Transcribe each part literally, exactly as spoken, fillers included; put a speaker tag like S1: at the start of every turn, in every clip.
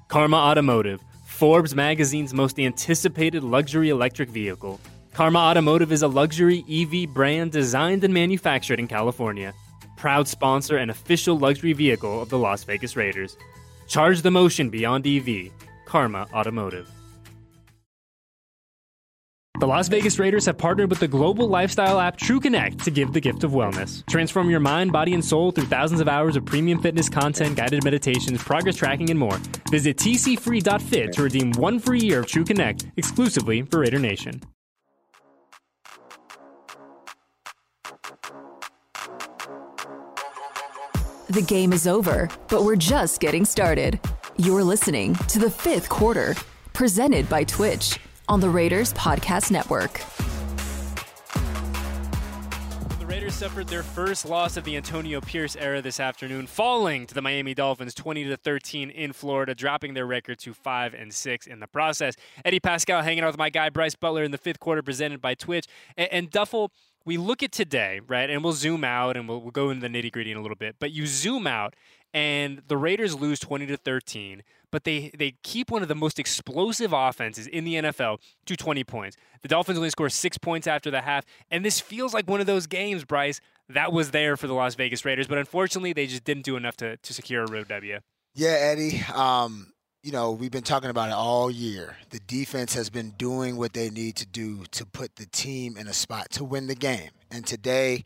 S1: Karma Automotive, Forbes magazine's most anticipated luxury electric vehicle. Karma Automotive is a luxury E V brand designed and manufactured in California. Proud sponsor and official luxury vehicle of the Las Vegas Raiders. Charge the motion beyond E V. Karma Automotive. The Las Vegas Raiders have partnered with the global lifestyle app TrueConnect to give the gift of wellness. Transform your mind, body, and soul through thousands of hours of premium fitness content, guided meditations, progress tracking, and more. Visit t c free dot fit to redeem one free year of TrueConnect exclusively for Raider Nation.
S2: The game is over, but we're just getting started. You're listening to The Fifth Quarter, presented by Twitch on the Raiders Podcast Network.
S1: The Raiders suffered their first loss of the Antonio Pierce era this afternoon, falling to the Miami Dolphins twenty to thirteen in Florida, dropping their record to five and six in the process. Eddie Pascal hanging out with my guy Bryce Butler in the Fifth Quarter, presented by Twitch. And, and Duffel, we look at today, right, and we'll zoom out and we'll, we'll go into the nitty-gritty in a little bit, but you zoom out and the Raiders lose twenty to thirteen, but they, they keep one of the most explosive offenses in the N F L to twenty points. The Dolphins only score six points after the half, and this feels like one of those games, Bryce, that was there for the Las Vegas Raiders, but unfortunately they just didn't do enough to, to secure a road W.
S3: Yeah, Eddie, um, you know, we've been talking about it all year. The defense has been doing what they need to do to put the team in a spot to win the game. And today,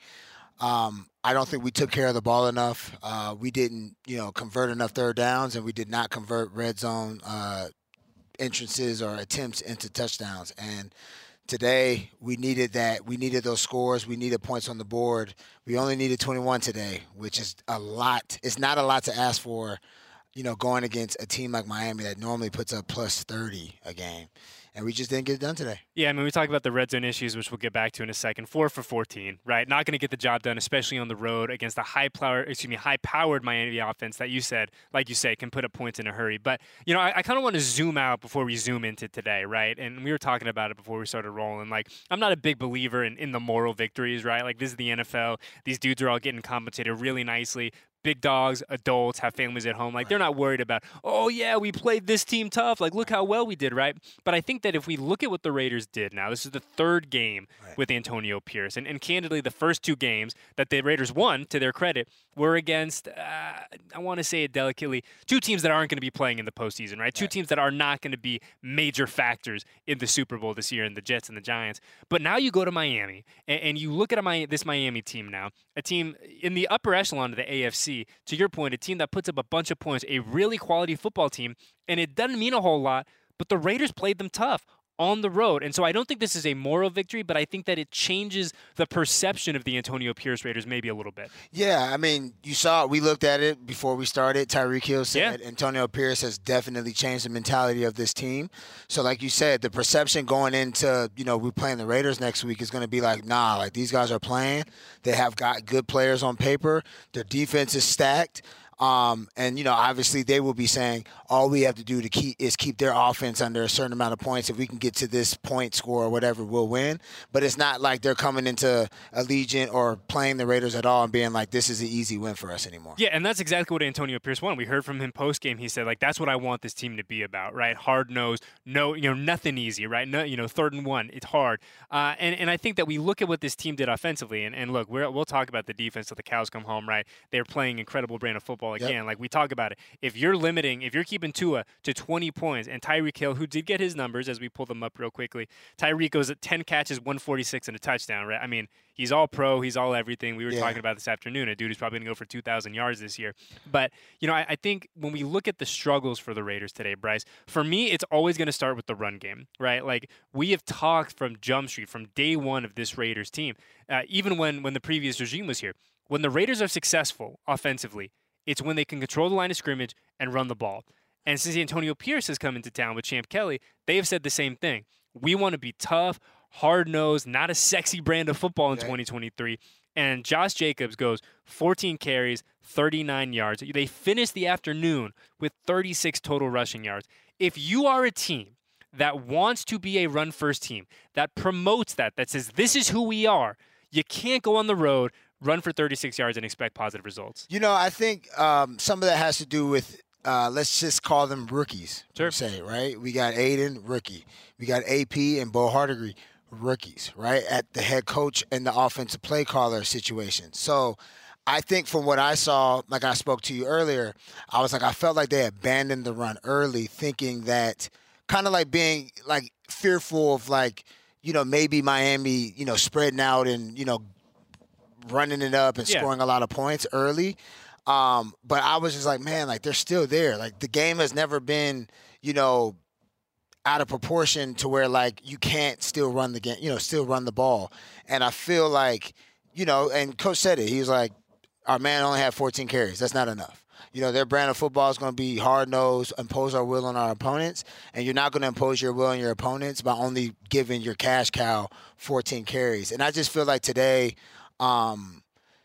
S3: um, I don't think we took care of the ball enough. Uh, we didn't, you know, convert enough third downs, and we did not convert red zone uh, entrances or attempts into touchdowns. And today, we needed that. We needed those scores. We needed points on the board. We only needed twenty-one today, which is a lot. It's not a lot to ask for, you know, going against a team like Miami that normally puts up plus thirty a game. And we just didn't get it done today.
S1: Yeah, I mean, we talked about the red zone issues, which we'll get back to in a second. Four for fourteen, right? Not going to get the job done, especially on the road against a high power, excuse me, high-powered Miami offense that you said, like you say, can put up points in a hurry. But, you know, I, I kind of want to zoom out before we zoom into today, right? And we were talking about it before we started rolling. Like, I'm not a big believer in, in the moral victories, right? Like, this is the N F L. These dudes are all getting compensated really nicely. Big dogs, adults, have families at home. Like, they're not worried about, oh, yeah, we played this team tough. Like, look how well we did, right? But I think that if we look at what the Raiders did now, this is the third game right. with Antonio Pierce. And, and candidly, the first two games that the Raiders won, to their credit, were against, uh, I want to say it delicately, two teams that aren't going to be playing in the postseason, right? right? Two teams that are not going to be major factors in the Super Bowl this year, in the Jets and the Giants. But now you go to Miami, and, and you look at a, my, this Miami team now, a team in the upper echelon of the A F C. To your point, a team that puts up a bunch of points, a really quality football team, and it doesn't mean a whole lot, but the Raiders played them tough on the road. And so I don't think this is a moral victory, but I think that it changes the perception of the Antonio Pierce Raiders maybe a little bit.
S3: Yeah, I mean, you saw, we looked at it before we started. Tyreek Hill said yeah. Antonio Pierce has definitely changed the mentality of this team. So like you said, the perception going into, you know, we're playing the Raiders next week is going to be like, nah, like these guys are playing. They have got good players on paper. Their defense is stacked. Um, and, you know, obviously they will be saying all we have to do to keep is keep their offense under a certain amount of points. If we can get to this point score or whatever, we'll win. But it's not like they're coming into Allegiant or playing the Raiders at all and being like, this is an easy win for us anymore.
S1: Yeah, and that's exactly what Antonio Pierce wanted. We heard from him post-game. He said, like, that's what I want this team to be about, right? Hard-nosed, no, you know, nothing easy, right? No, you know, third and one, it's hard. Uh, and, and I think that we look at what this team did offensively, and, and look, we're, we'll talk about the defense till the cows come home, right? They're playing incredible brand of football again. Yep. Like we talk about it. If you're limiting, if you're keeping Tua to twenty points, and Tyreek Hill, who did get his numbers as we pull them up real quickly, Tyreek goes at ten catches, one forty-six, and a touchdown, right? I mean, he's all pro, he's all everything. We were yeah. talking about this afternoon. A dude who's probably going to go for two thousand yards this year. But, you know, I, I think when we look at the struggles for the Raiders today, Bryce, for me, it's always going to start with the run game, right? Like, we have talked from Jump Street, from day one of this Raiders team, uh, even when, when the previous regime was here. When the Raiders are successful offensively, it's when they can control the line of scrimmage and run the ball. And since Antonio Pierce has come into town with Champ Kelly, they have said the same thing. We want to be tough, hard-nosed, not a sexy brand of football in okay. twenty twenty-three. And Josh Jacobs goes fourteen carries, thirty-nine yards. They finish the afternoon with thirty-six total rushing yards. If you are a team that wants to be a run-first team, that promotes that, that says this is who we are, you can't go on the road, run for thirty-six yards, and expect positive results.
S3: You know, I think um, some of that has to do with uh, let's just call them rookies.
S1: Sure.
S3: Say, right? We got Aiden, rookie. We got A P and Bo Hardigree, rookies, right? At the head coach and the offensive play caller situation. So I think from what I saw, like I spoke to you earlier, I was like, I felt like they abandoned the run early, thinking that kind of like being like fearful of like, you know, maybe Miami, you know, spreading out and, you know, running it up and
S1: Yeah.
S3: scoring a lot of points early. Um, but I was just like, man, like they're still there. Like the game has never been, you know, out of proportion to where like you can't still run the game, you know, still run the ball. And I feel like, you know, and Coach said it. He was like, our man only had fourteen carries. That's not enough. You know, their brand of football is going to be hard-nosed, impose our will on our opponents, and you're not going to impose your will on your opponents by only giving your cash cow fourteen carries. And I just feel like today, um,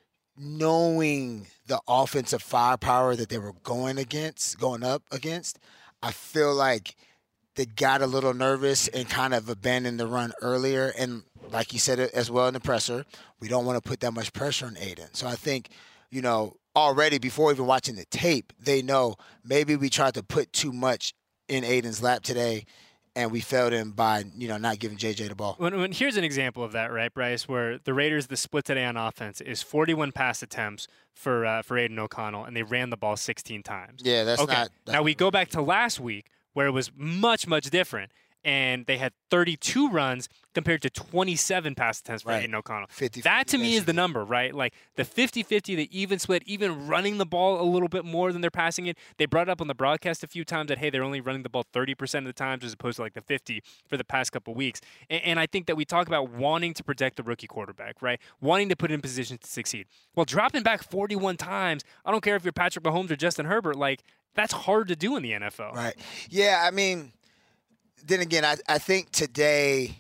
S3: knowing the offensive firepower that they were going against, going up against, I feel like they got a little nervous and kind of abandoned the run earlier. And like you said it as well in the presser, we don't want to put that much pressure on Aiden. So I think, you know, already before even watching the tape, they know maybe we tried to put too much in Aiden's lap today, and we failed him by, you know, not giving J J the ball.
S1: When, when, here's an example of that, right, Bryce, where the Raiders, the split today on offense is forty-one pass attempts for uh, for Aiden O'Connell, and they ran the ball sixteen times.
S3: Yeah, that's
S1: okay.
S3: not. That's
S1: now we go back to last week where it was much, much different, and they had thirty-two runs compared to twenty-seven pass attempts for
S3: Right.
S1: Aiden O'Connell.
S3: fifty,
S1: That to me is the
S3: basically.
S1: number, right? Like the fifty-fifty, the even split, even running the ball a little bit more than they're passing it. They brought it up on the broadcast a few times that, hey, they're only running the ball thirty percent of the times as opposed to like the fifty for the past couple weeks. And, and I think that we talk about wanting to protect the rookie quarterback, right? Wanting to put in position to succeed. Well, dropping back forty-one times, I don't care if you're Patrick Mahomes or Justin Herbert, like that's hard to do in the N F L.
S3: Right. Yeah, I mean, then again, I, I think today,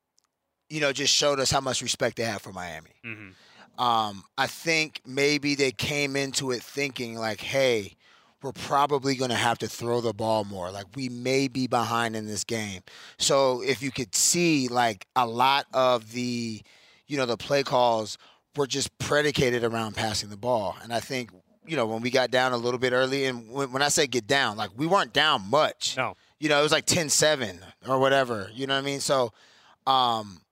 S3: you know, just showed us how much respect they have for Miami.
S1: Mm-hmm.
S3: Um, I think maybe they came into it thinking like, hey, we're probably going to have to throw the ball more. Like we may be behind in this game. So if you could see like a lot of the, you know, the play calls were just predicated around passing the ball. And I think, you know, when we got down a little bit early, and when, when I say get down, like we weren't down much.
S1: No.
S3: You know, it was like ten seven or whatever. You know what I mean? So um,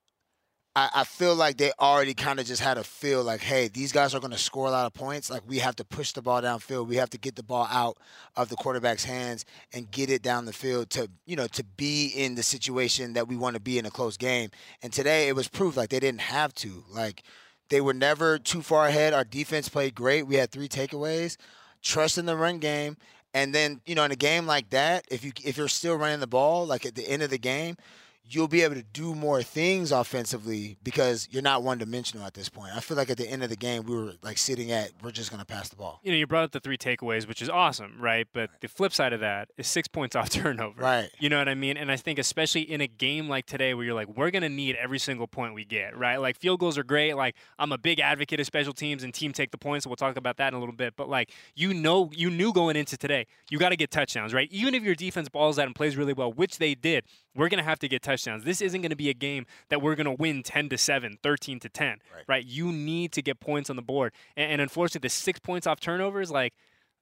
S3: I, I feel like they already kind of just had a feel like, hey, these guys are going to score a lot of points. Like we have to push the ball downfield. We have to get the ball out of the quarterback's hands and get it down the field to, you know, to be in the situation that we want to be in a close game. And today it was proof like they didn't have to. Like they were never too far ahead. Our defense played great. We had three takeaways. Trust in the run game. And then, you know, in a game like that, if you if you're still running the ball, like at the end of the game, you'll be able to do more things offensively because you're not one-dimensional at this point. I feel like at the end of the game, we were like sitting at, we're just going to pass the ball.
S1: You know, you brought up the three takeaways, which is awesome, right? But the flip side of that is six points off turnover.
S3: Right.
S1: You know what I mean? And I think especially in a game like today where you're like, we're going to need every single point we get, right? Like field goals are great. Like I'm a big advocate of special teams and team take the points. So we'll talk about that in a little bit. But like, you know, you knew going into today, you got to get touchdowns, right? Even if your defense balls out and plays really well, which they did, we're going to have to get touchdowns. This isn't going to be a game that we're going to win ten to seven, thirteen to ten,
S3: Right.
S1: right? You need to get points on the board. And, and unfortunately, the six points off turnovers, like,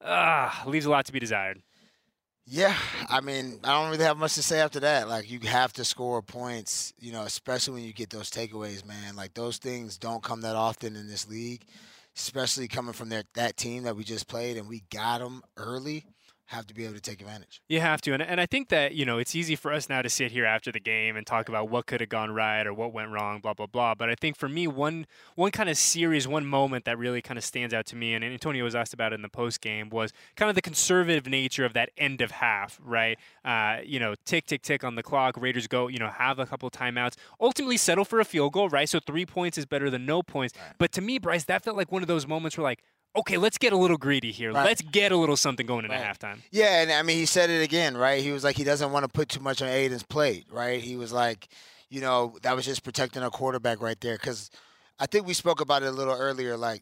S1: ah, leaves a lot to be desired.
S3: Yeah, I mean, I don't really have much to say after that. Like, you have to score points, you know, especially when you get those takeaways, man. Like, those things don't come that often in this league, especially coming from their, that team that we just played and we got them early. Have to be able to take advantage.
S1: You have to. And, and I think that, you know, it's easy for us now to sit here after the game and talk about what could have gone right or what went wrong, blah, blah, blah. But I think for me, one one kind of series, one moment that really kind of stands out to me, and Antonio was asked about it in the post game, was kind of the conservative nature of that end of half, right? Uh, you know, tick, tick, tick on the clock. Raiders go, you know, have a couple timeouts, ultimately settle for a field goal, right? So three points is better than no points.
S3: Right.
S1: But to me, Bryce, that felt like one of those moments where like, okay, let's get a little greedy here.
S3: Right.
S1: Let's get a little something going into
S3: Right.
S1: halftime.
S3: Yeah, and I mean, he said it again, right? He was like, he doesn't want to put too much on Aiden's plate, right? He was like, you know, that was just protecting our quarterback right there. Because I think we spoke about it a little earlier, like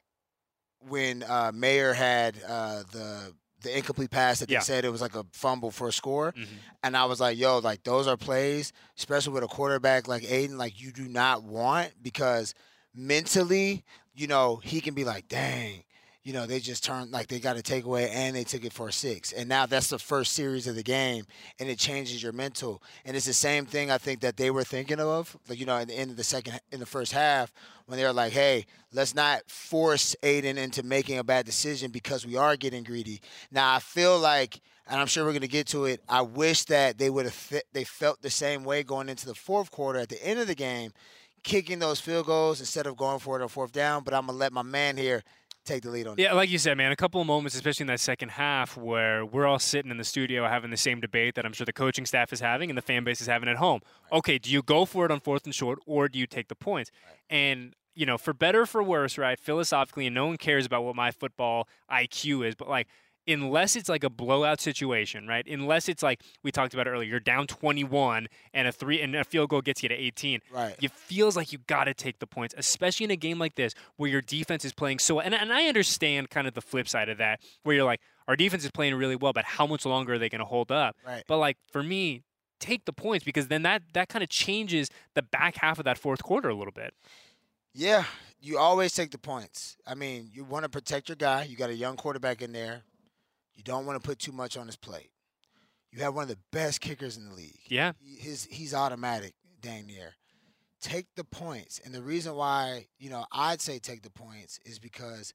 S3: when uh, Mayer had uh, the the incomplete pass that they
S1: Yeah.
S3: said it was like a fumble for a score.
S1: Mhm.
S3: And I was like, yo, like those are plays, especially with a quarterback like Aiden, like you do not want because mentally, you know, he can be like, dang, you know, they just turned like they got a takeaway and they took it for a six. And now that's the first series of the game, and it changes your mental. And it's the same thing I think that they were thinking of, like, you know, at the end of the second, in the first half, when they were like, hey, let's not force Aiden into making a bad decision because we are getting greedy. Now, I feel like, and I'm sure we're going to get to it, I wish that they would have th- they felt the same way going into the fourth quarter at the end of the game, kicking those field goals instead of going for it on fourth down. But I'm going to let my man here take the lead on
S1: yeah,
S3: that.
S1: like you said, man, a couple of moments, especially in that second half, where we're all sitting in the studio having the same debate that I'm sure the coaching staff is having and the fan base is having at home. Okay, do you go for it on fourth and short, or do you take the points? And, you know, for better or for worse, right, philosophically, and no one cares about what my football I Q is, but, like, unless it's like a blowout situation, right? Unless it's like we talked about earlier, you're down twenty-one and a three and a field goal gets you to eighteen.
S3: Right.
S1: It feels like you got to take the points, especially in a game like this where your defense is playing so. And, and I understand kind of the flip side of that, where you're like, our defense is playing really well, but how much longer are they going to hold up?
S3: Right.
S1: But like for me, take the points, because then that that kind of changes the back half of that fourth quarter a little bit.
S3: Yeah, you always take the points. I mean, you want to protect your guy. You got a young quarterback in there. You don't want to put too much on his plate. You have one of the best kickers in the league.
S1: Yeah.
S3: He, his, he's automatic, dang near. Take the points. And the reason why, you know, I'd say take the points is because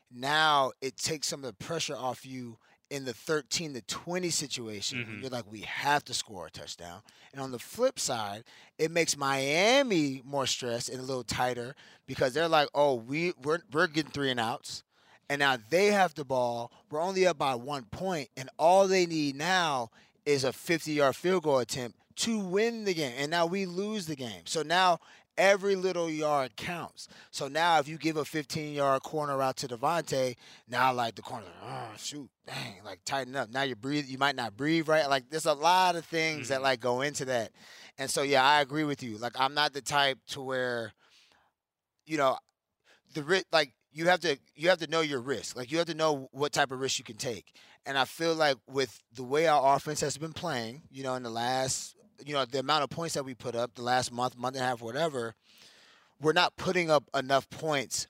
S3: now it takes some of the pressure off you in the thirteen to twenty situation.
S1: Mm-hmm.
S3: When you're like, we have to score a touchdown. And on the flip side, it makes Miami more stressed and a little tighter because they're like, oh, we, we're, we're getting three and outs. And now they have the ball. We're only up by one point, and all they need now is a fifty-yard field goal attempt to win the game. And now we lose the game. So now every little yard counts. So now if you give a fifteen-yard corner out to Devontae, now like the corner, oh shoot, dang, like tighten up. Now you breathe. You might not breathe right. Like there's a lot of things mm-hmm. that like go into that. And so yeah, I agree with you. Like I'm not the type to where, you know, the like. You have to you have to know your risk. Like you have to know what type of risk you can take. And I feel like with the way our offense has been playing, you know, in the last, you know, the amount of points that we put up the last month, month and a half, whatever, we're not putting up enough points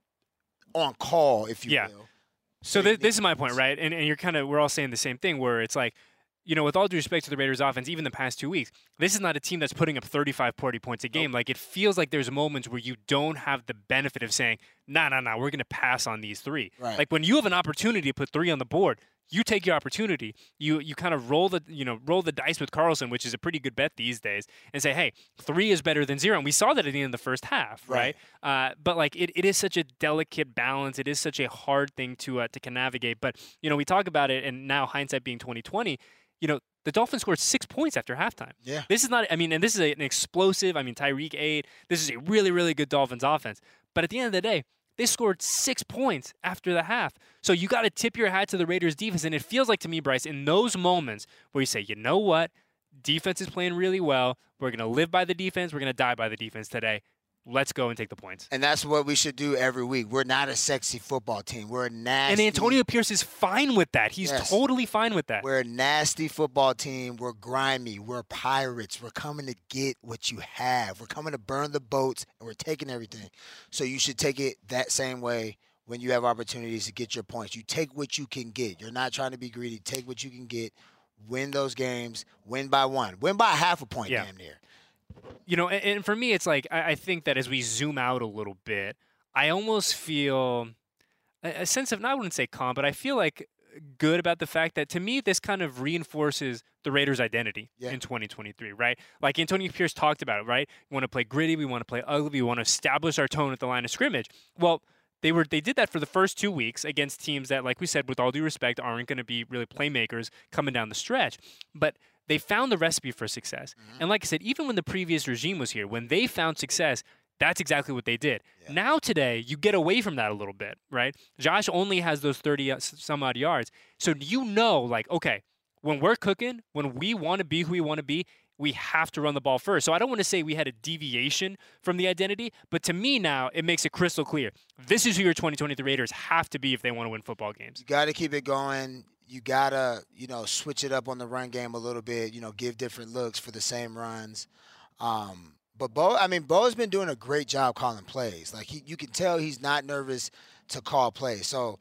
S3: on call, if you
S1: yeah.
S3: will.
S1: So, so this, this is my point, right? And and you're kind of we're all saying the same thing, where it's like, you know, with all due respect to the Raiders offense, even the past two weeks, this is not a team that's putting up thirty-five, forty points a game. Nope. Like, it feels like there's moments where you don't have the benefit of saying, nah, nah, nah, we're going to pass on these three.
S3: Right.
S1: Like, when you have an opportunity to put three on the board, you take your opportunity. You you kind of roll the you know roll the dice with Carlson, which is a pretty good bet these days, and say, hey, three is better than zero. And we saw that at the end of the first half, right? right? Uh, but like it, it is such a delicate balance. It is such a hard thing to uh, to navigate. But you know, we talk about it, and now hindsight being twenty twenty, you know, the Dolphins scored six points after halftime.
S3: Yeah.
S1: This is not, I mean, and this is a, an explosive, I mean, Tyreek eight. This is a really, really good Dolphins offense. But at the end of the day, they scored six points after the half. So you got to tip your hat to the Raiders defense. And it feels like to me, Bryce, in those moments where you say, you know what? Defense is playing really well. We're going to live by the defense. We're going to die by the defense today. Let's go and take the points.
S3: And that's what we should do every week. We're not a sexy football team. We're a nasty.
S1: And Antonio Pierce is fine with that. He's
S3: yes.
S1: totally fine with that.
S3: We're a nasty football team. We're grimy. We're pirates. We're coming to get what you have. We're coming to burn the boats, and we're taking everything. So you should take it that same way when you have opportunities to get your points. You take what you can get. You're not trying to be greedy. Take what you can get. Win those games. Win by one. Win by half a point,
S1: yeah.
S3: damn near.
S1: You know, and, and for me, it's like I, I think that as we zoom out a little bit, I almost feel a, a sense of, not I wouldn't say calm, but I feel like good about the fact that, to me, this kind of reinforces the Raiders' identity yeah. in twenty twenty-three, right? Like Antonio Pierce talked about it, right? We want to play gritty, we want to play ugly, we want to establish our tone at the line of scrimmage. Well, They were they did that for the first two weeks against teams that, like we said, with all due respect, aren't going to be really playmakers coming down the stretch. But they found the recipe for success. Mm-hmm. And like I said, even when the previous regime was here, when they found success, that's exactly what they did. Yeah. Now today, you get away from that a little bit, right? Josh only has those thirty some odd yards. So you know, like, okay, when we're cooking, when we want to be who we want to be, we have to run the ball first. So I don't want to say we had a deviation from the identity, but to me now, it makes it crystal clear. This is who your twenty twenty-three Raiders have to be if they want to win football games.
S3: You got to keep it going. You got to, you know, switch it up on the run game a little bit, you know, give different looks for the same runs. Um, but Bo, I mean, Bo's been doing a great job calling plays. Like, he, you can tell he's not nervous to call plays. So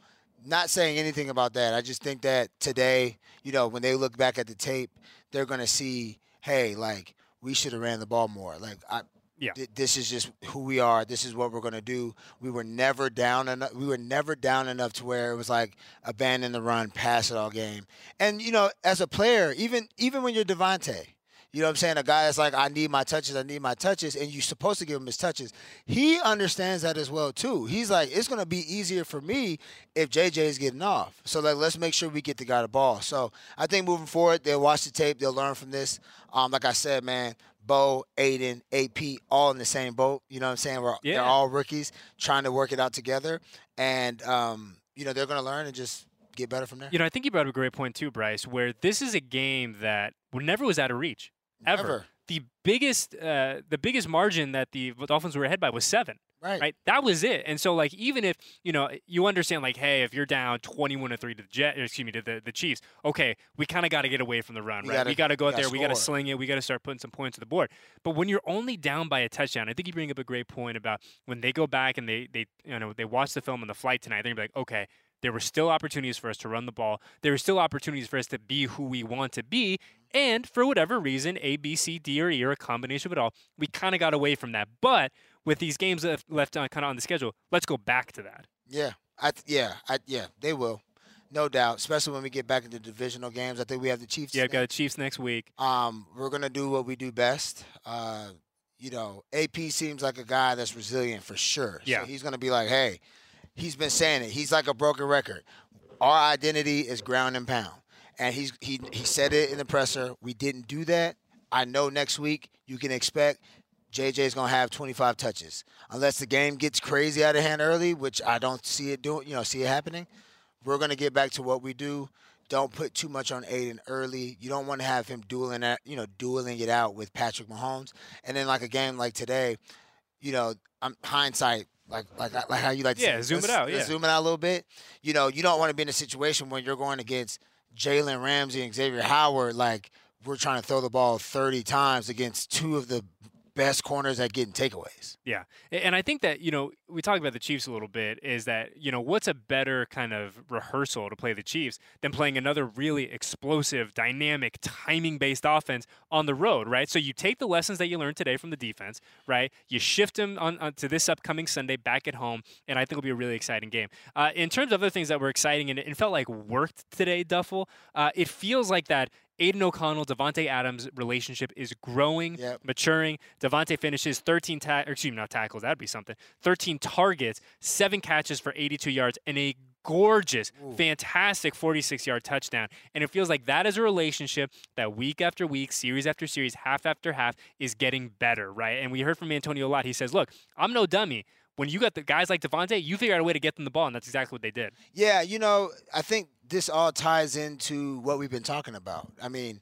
S3: not saying anything about that. I just think that today, you know, when they look back at the tape, they're going to see, hey, like, we should have ran the ball more. Like, I,
S1: yeah.
S3: th- this is just who we are. This is what we're going to do. We were never down enough. We were never down enough to where it was like abandon the run, pass it all game. And, you know, as a player, even even when you're Devontae, you know what I'm saying? A guy that's like, I need my touches, I need my touches, and you're supposed to give him his touches. He understands that as well, too. He's like, it's going to be easier for me if J J is getting off. So, like, let's make sure we get the guy the ball. So, I think moving forward, they'll watch the tape. They'll learn from this. Um, like I said, man, Bo, Aiden, A P, all in the same boat. You know what I'm saying? We're,
S1: yeah.
S3: They're all rookies trying to work it out together. And, um, you know, they're going to learn and just get better from there.
S1: You know, I think you brought up a great point, too, Bryce, where this is a game that never was out of reach. Ever.
S3: Never.
S1: The biggest, uh, the biggest margin that the Dolphins were ahead by was seven.
S3: Right.
S1: Right. That was it. And so, like, even if you know, you understand, like, hey, if you're down twenty-one to three to the Jet, excuse me, to the, the Chiefs, okay, we kind of got to get away from the run,
S3: You
S1: right?
S3: gotta-
S1: we got to go out
S3: gotta
S1: there, we got to
S3: score.
S1: sling it, we got to start putting some points on the board. But when you're only down by a touchdown, I think you bring up a great point about when they go back and they they you know they watch the film on the flight tonight, they're gonna be like, okay, there were still opportunities for us to run the ball. There were still opportunities for us to be who we want to be. And for whatever reason, A, B, C, D, or E, or a combination of it all, we kind of got away from that. But with these games left, left on, kind of on the schedule, let's go back to that.
S3: Yeah, I th- yeah, I, yeah, they will, no doubt. Especially when we get back into divisional games. I think we have the Chiefs.
S1: Yeah, got the Chiefs next week.
S3: Um, we're gonna do what we do best. Uh, you know, A P seems like a guy that's resilient for sure.
S1: Yeah.
S3: So he's gonna be like, hey, he's been saying it. He's like a broken record. Our identity is ground and pound, and he's he he said it in the presser. We didn't do that. I know next week you can expect J J's gonna have twenty-five touches, unless the game gets crazy out of hand early, which I don't see it doing. You know, see it happening. We're gonna get back to what we do. Don't put too much on Aiden early. You don't want to have him dueling at, you know, dueling it out with Patrick Mahomes. And then like a game like today, you know, I'm hindsight, like like like how you like to
S1: Yeah,
S3: say,
S1: zoom it
S3: let's-
S1: out,
S3: let's
S1: yeah.
S3: zoom it out a little bit. You know, you don't want to be in a situation where you're going against Jalen Ramsey and Xavier Howard. Like we're trying to throw the ball thirty times against two of the best corners at getting takeaways.
S1: Yeah. A- And I think that, you know, we talked about the Chiefs a little bit, is that, you know, what's a better kind of rehearsal to play the Chiefs than playing another really explosive, dynamic, timing-based offense on the road, right? So you take the lessons that you learned today from the defense, right? You shift them on, on to this upcoming Sunday back at home, and I think it'll be a really exciting game. Uh, in terms of other things that were exciting and it felt like worked today, Duffel, uh, it feels like that Aiden O'Connell, Devontae Adams relationship is growing,
S3: Yep.
S1: maturing. Devontae finishes thirteen ta- or excuse me, not tackles, that'd be something. thirteen targets, seven catches for eighty-two yards, and a gorgeous,
S3: Ooh.
S1: fantastic forty-six-yard touchdown. And it feels like that is a relationship that week after week, series after series, half after half is getting better, right? And we heard from Antonio a lot. He says, look, I'm no dummy. When you got the guys like Devontae, you figure out a way to get them the ball, and that's exactly what they did.
S3: Yeah, you know, I think this all ties into what we've been talking about. I mean,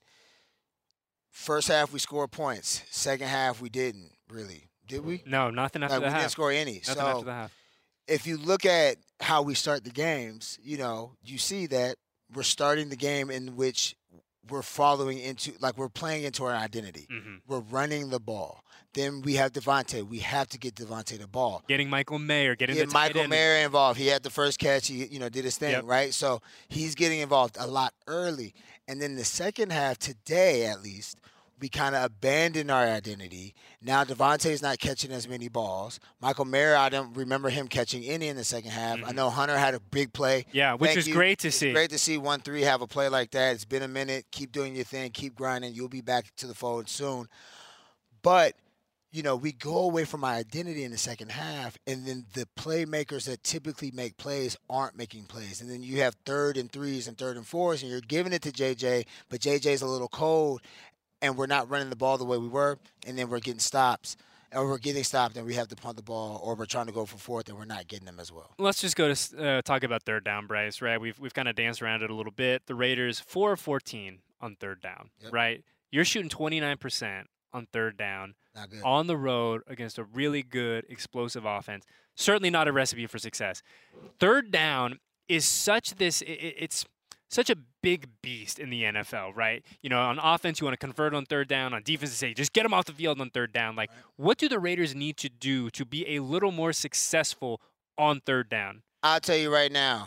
S3: first half we scored points. Second half we didn't really. Did we?
S1: No, nothing after
S3: Like,
S1: the
S3: we
S1: half.
S3: didn't score any.
S1: Nothing
S3: so
S1: after the half.
S3: if you look at how we start the games, you know, you see that we're starting the game in which we're following into, like we're playing into our identity.
S1: hmm
S3: We're running the ball. Then we have Devontae. We have to get Devontae the ball.
S1: Getting Michael Mayer, getting
S3: Get
S1: the tight
S3: Michael
S1: end.
S3: Mayer involved. He had the first catch. He, you know, did his thing,
S1: Yep.
S3: right? So he's getting involved a lot early. And then the second half, today at least, we kind of abandoned our identity. Now Devontae's not catching as many balls. Michael Mayer, I don't remember him catching any in the second half. I
S1: Mhm.
S3: know Hunter had a big play.
S1: Yeah, which
S3: Thank
S1: is
S3: you.
S1: great to
S3: It's
S1: see.
S3: Great to see one three have a play like that. It's been a minute. Keep doing your thing. Keep grinding. You'll be back to the fold soon. But you know, we go away from our identity in the second half, and then the playmakers that typically make plays aren't making plays. And then you have third and threes and third and fours, and you're giving it to J J, but J J's a little cold, and we're not running the ball the way we were, and then we're getting stops. Or we're getting stopped, and we have to punt the ball, or we're trying to go for fourth, and we're not getting them as well.
S1: Let's just go to uh, talk about third down, Bryce, right? We've we've kind of danced around it a little bit. The Raiders, four of fourteen on third down,
S3: Yep.
S1: right? You're shooting twenty-nine percent on third down
S3: Not good.
S1: on the road against a really good, explosive offense. Certainly not a recipe for success. Third down is such this, it, it's such a big beast in the N F L, right? You know, on offense, you want to convert on third down. On defense, you say, just get them off the field on third down. Like, what do the Raiders need to do to be a little more successful on third down?
S3: I'll tell you right now,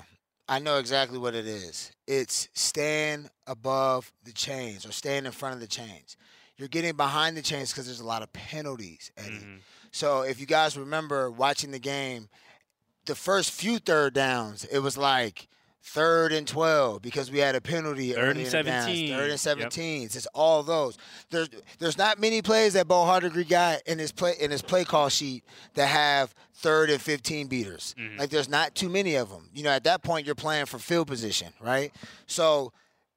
S3: I know exactly what it is. It's staying above the chains or staying in front of the chains. You're getting behind the chains because there's a lot of penalties, Eddie.
S1: Mm-hmm.
S3: So if you guys remember watching the game, the first few third downs, it was like third and twelve because we had a penalty.
S1: Third
S3: early
S1: and
S3: in the downs.
S1: seventeen.
S3: Third and
S1: Yep.
S3: seventeens. It's all those. There's there's not many plays that Bo Hardegree got in his play in his play call sheet that have third and fifteen beaters.
S1: Mhm.
S3: Like there's not too many of them. You know, at that point you're playing for field position, right? So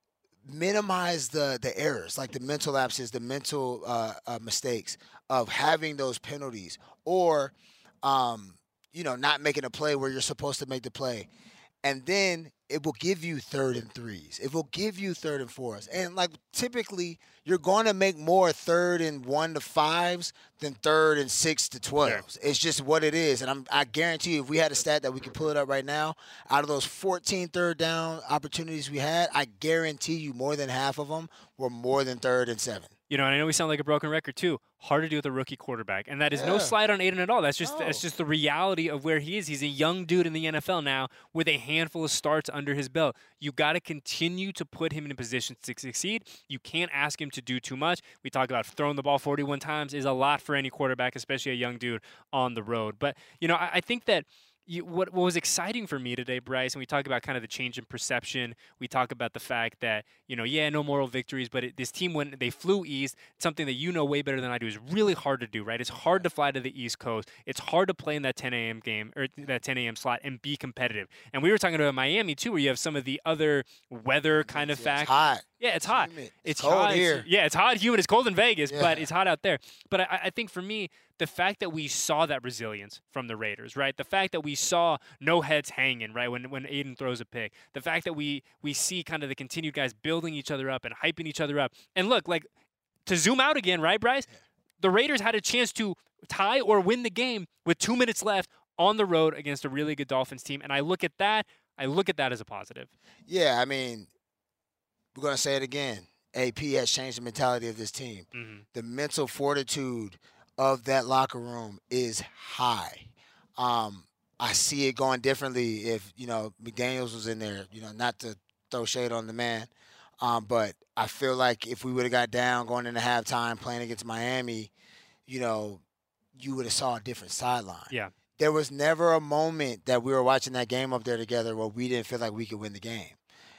S3: minimize the the errors, like the mental lapses, the mental uh, uh, mistakes of having those penalties, or um, you know, not making a play where you're supposed to make the play. And then it will give you third and threes. It will give you third and fours. And like typically you're going to make more third and one to fives than third and six to twelves.
S1: Sure.
S3: It's just what it is. And I'm, I guarantee you, if we had a stat that we could pull it up right now, out of those fourteen third down opportunities we had, I guarantee you more than half of them were more than third and seven.
S1: You know, and I know we sound like a broken record too. Hard to do with a rookie quarterback, and that is no
S3: Yeah.
S1: slight on Aiden at all. That's just
S3: No.
S1: that's just the reality of where he is. He's a young dude in the N F L now with a handful of starts under his belt. You got to continue to put him in a position to succeed. You can't ask him to do too much. We talk about throwing the ball forty-one times is a lot for any quarterback, especially a young dude on the road. But you know, I, I think that. You, what, what was exciting for me today, Bryce, and we talk about kind of the change in perception. We talk about the fact that, you know, yeah, no moral victories, but it, this team, when they flew east, something that you know way better than I do is really hard to do, right? It's hard to fly to the East Coast. It's hard to play in that ten a.m. game or that ten a.m. slot and be competitive. And we were talking about Miami, too, where you have some of the other weather kind of
S3: It's
S1: facts.
S3: hot.
S1: Yeah, it's hot.
S3: Humid.
S1: It's,
S3: It's cold
S1: hot.
S3: here.
S1: It's, yeah, it's hot, humid. It's cold in Vegas,
S3: Yeah.
S1: but it's hot out there. But I, I think for me, the fact that we saw that resilience from the Raiders, right? The fact that we saw no heads hanging, right, when when Aiden throws a pick. The fact that we we see kind of the continued guys building each other up and hyping each other up. And look, like, to zoom out again, right, Bryce? The Raiders had a chance to tie or win the game with two minutes left on the road against a really good Dolphins team. And I look at that, I look at that as a positive.
S3: Yeah, I mean, we're going to say it again. A P has changed the mentality of this team.
S1: Mm-hmm.
S3: The mental fortitude of that locker room is high. Um, I see it going differently if, you know, McDaniels was in there, you know, not to throw shade on the man. Um, but I feel like if we would have got down going into halftime playing against Miami, you know, you would have saw a different sideline.
S1: Yeah.
S3: There was never a moment that we were watching that game up there together where we didn't feel like we could win the game.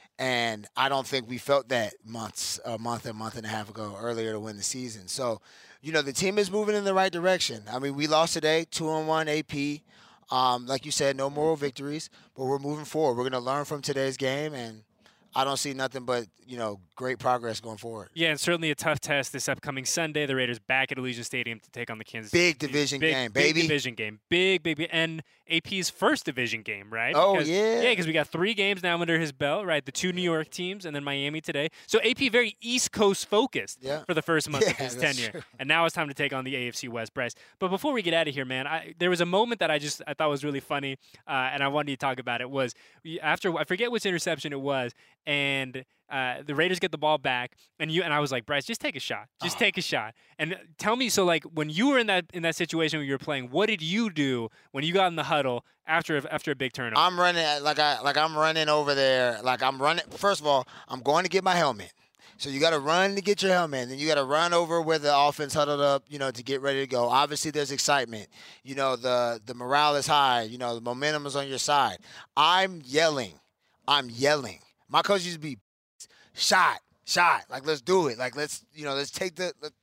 S3: And I don't think we felt that months, a month, a month and a half ago earlier to win the season. So, you know, the team is moving in the right direction. I mean, we lost today, two and one A P. Um, like you said, no moral victories, but we're moving forward. We're going to learn from today's game, and I don't see nothing but, you know, great progress going forward.
S1: Yeah, and certainly a tough test this upcoming Sunday. The Raiders back at Allegiant Stadium to take on the Kansas
S3: Big
S1: City.
S3: division
S1: big,
S3: game,
S1: big
S3: baby.
S1: division game. Big, big, big. And A P's first division game, right?
S3: Oh,
S1: Because-
S3: yeah.
S1: Yeah, because we got three games now under his belt, right? The two New York teams and then Miami today. So A P very East Coast focused
S3: Yeah.
S1: for the first month of
S3: Yeah,
S1: his
S3: that's
S1: tenure.
S3: true.
S1: And now it's time to take on the A F C West, Bryce. But before we get out of here, man, I, there was a moment that I just I thought was really funny, uh, and I wanted you to talk about it. Was after I forget which interception it was, and uh, the Raiders get the ball back, and you and I was like, Bryce, just take a shot, just
S3: Oh.
S1: take a shot, and tell me. So, like, when you were in that in that situation when you were playing, what did you do when you got in the huddle after a, after a big turnover?
S3: I'm running like I like I'm running over there. Like I'm running. First of all, I'm going to get my helmet. So you got to run to get your helmet, and then you got to run over where the offense huddled up, you know, to get ready to go. Obviously, there's excitement. You know, the the morale is high. You know, the momentum is on your side. I'm yelling. I'm yelling. My coach used to be shot, shot. Like, let's do it. Like, let's, you know, let's take the. Let,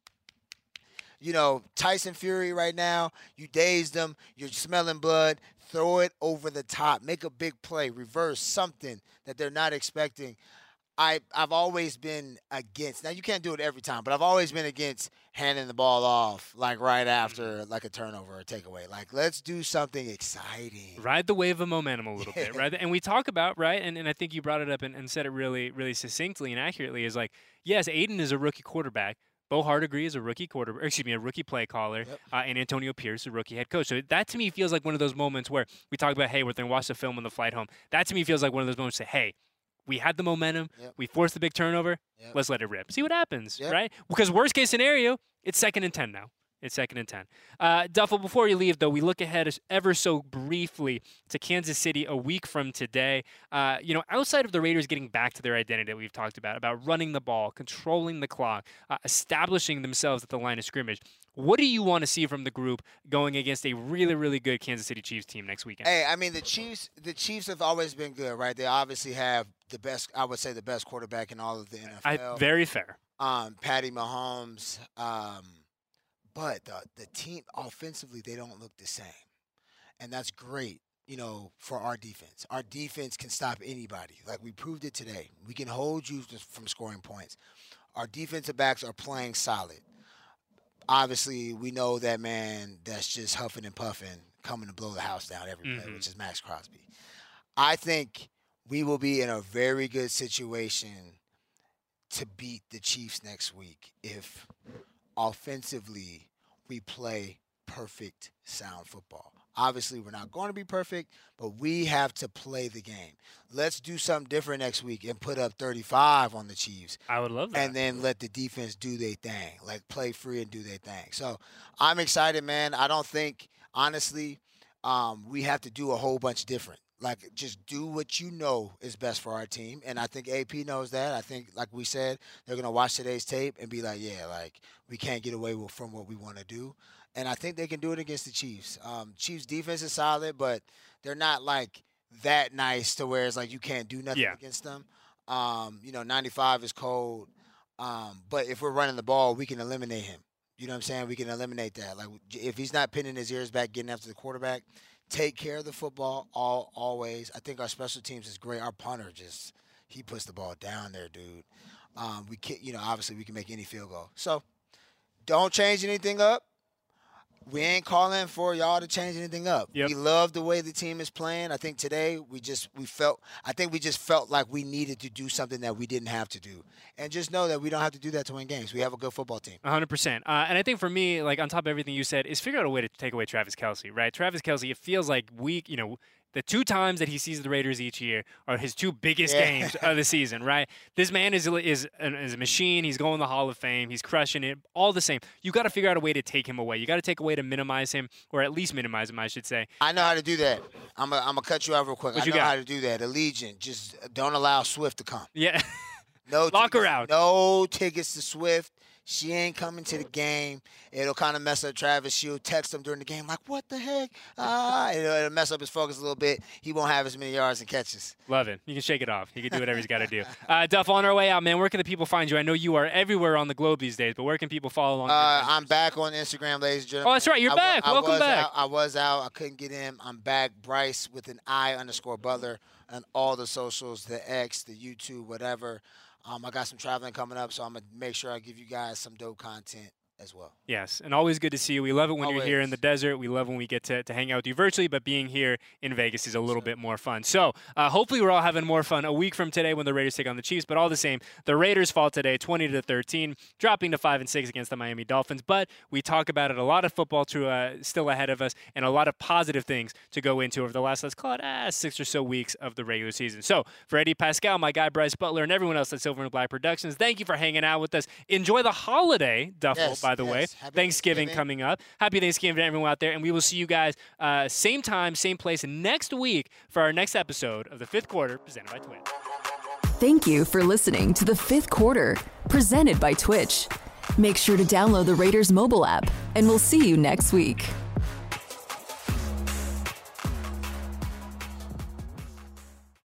S3: you know, Tyson Fury right now, you dazed them, you're smelling blood, throw it over the top, make a big play, reverse something that they're not expecting. I, I've always been against, now you can't do it every time, but I've always been against handing the ball off like right after like a turnover or a takeaway. Like, let's do something exciting.
S1: Ride the wave of momentum a little bit,
S3: Yeah.
S1: right? And we talk about, right, and, and I think you brought it up and, and said it really, really succinctly and accurately, is like, yes, Aiden is a rookie quarterback. Bo Hardegree is a rookie quarter, excuse me, a rookie play caller,
S3: Yep.
S1: uh, and Antonio Pierce, a rookie head coach. So that to me feels like one of those moments where we talk about, hey, we're going to watch the film on the flight home. That to me feels like one of those moments to say, hey, we had the momentum,
S3: Yep.
S1: we forced the big turnover,
S3: Yep.
S1: let's let it rip. See what happens,
S3: Yep.
S1: right? Because worst case scenario, it's second and ten now. It's second and ten. Uh, Duffel, before you leave, though, we look ahead ever so briefly to Kansas City a week from today. Uh, you know, outside of the Raiders getting back to their identity that we've talked about, about running the ball, controlling the clock, uh, establishing themselves at the line of scrimmage, what do you want to see from the group going against a really, really good Kansas City Chiefs team next weekend?
S3: Hey, I mean, the Chiefs the Chiefs have always been good, right? They obviously have the best, I would say, the best quarterback in all of the N F L.
S1: I, very fair.
S3: Um, Patty Mahomes. Um, but the, the team, offensively, they don't look the same. And that's great, you know, for our defense. Our defense can stop anybody. Like, we proved it today. We can hold you from scoring points. Our defensive backs are playing solid. Obviously, we know that man that's just huffing and puffing, coming to blow the house down every play, mm-hmm. which is Max Crosby. I think we will be in a very good situation to beat the Chiefs next week if offensively we play perfect, sound football. Obviously, we're not going to be perfect, but we have to play the game. Let's do something different next week and put up thirty-five on the Chiefs.
S1: I would love that.
S3: And then let the defense do their thing, like play free and do their thing. So I'm excited, man. I don't think, honestly, um, we have to do a whole bunch different. Like, just do what you know is best for our team. And I think A P knows that. I think, like we said, they're going to watch today's tape and be like, yeah, like, we can't get away with, from what we want to do. And I think they can do it against the Chiefs. Um, Chiefs' defense is solid, but they're not, like, that nice to where it's like you can't do nothing
S1: yeah.
S3: against them. Um, you know, ninety-five is cold. Um, but if we're running the ball, we can eliminate him. You know what I'm saying? We can eliminate that. Like, if he's not pinning his ears back, getting after the quarterback, take care of the football all always. I think our special teams is great. Our punter just he puts the ball down there, dude. Um, we can, you know, obviously we can make any field goal. So don't change anything up. We ain't calling for y'all to change anything up.
S1: Yep.
S3: We love the way the team is playing. I think today we just we felt I think we just felt like we needed to do something that we didn't have to do. And just know that we don't have to do that to win games. We have a good football team.
S1: one hundred percent. Uh, and I think for me, like on top of everything you said, is figure out a way to take away Travis Kelce, right? Travis Kelce, it feels like we, you know, the two times that he sees the Raiders each year are his two biggest
S3: yeah.
S1: games of the season, right? This man is is, an, is a machine. He's going to the Hall of Fame. He's crushing it. All the same. You got to figure out a way to take him away. You got to take a way to minimize him, or at least minimize him, I should say.
S3: I know how to do that. I'm going I'm to cut you out real quick.
S1: What
S3: I
S1: you
S3: know
S1: got?
S3: how to do that. Allegiant. Just don't allow Swift to come.
S1: Yeah.
S3: No
S1: Lock
S3: tickets,
S1: her out.
S3: No tickets to Swift. She ain't coming to the game. It'll kind of mess up Travis. She'll text him during the game like, what the heck? Ah, it'll, it'll mess up his focus a little bit. He won't have as many yards and catches.
S1: Love it. You can shake it off. He can do whatever he's got to do. Uh, Duff, on our way out, man, where can the people find you? I know you are everywhere on the globe these days, but where can people follow along?
S3: Uh, I'm back on Instagram, ladies and gentlemen.
S1: Oh, that's right. You're
S3: I,
S1: back.
S3: I
S1: Welcome
S3: was
S1: back.
S3: Out, I was out. I couldn't get in. I'm back. Bryce with an I underscore Butler on all the socials, the X, the YouTube, whatever. Um, I got some traveling coming up, so I'm going to make sure I give you guys some dope content as well.
S1: Yes, and always good to see you. We love it when
S3: always.
S1: You're here in the desert. We love when we get to, to hang out with you virtually, but being here in Vegas is a little sure. bit more fun. So uh, hopefully we're all having more fun a week from today when the Raiders take on the Chiefs, but all the same, the Raiders fall today twenty to thirteen, dropping to five and six against the Miami Dolphins, but we talk about it, a lot of football to uh, still ahead of us and a lot of positive things to go into over the last, let's call it, ah, six or so weeks of the regular season. So for Eddie Pascal, my guy Bryce Butler, and everyone else at Silver and Black Productions, thank you for hanging out with us. Enjoy the holiday, Duffel,
S3: yes,
S1: by the
S3: yes.
S1: way.
S3: Happy
S1: Thanksgiving coming up. Happy Thanksgiving to everyone out there, and we will see you guys uh, same time, same place next week for our next episode of The Fifth Quarter, presented by Twitch.
S2: Thank you for listening to The Fifth Quarter, presented by Twitch. Make sure to download the Raiders mobile app, and we'll see you next week.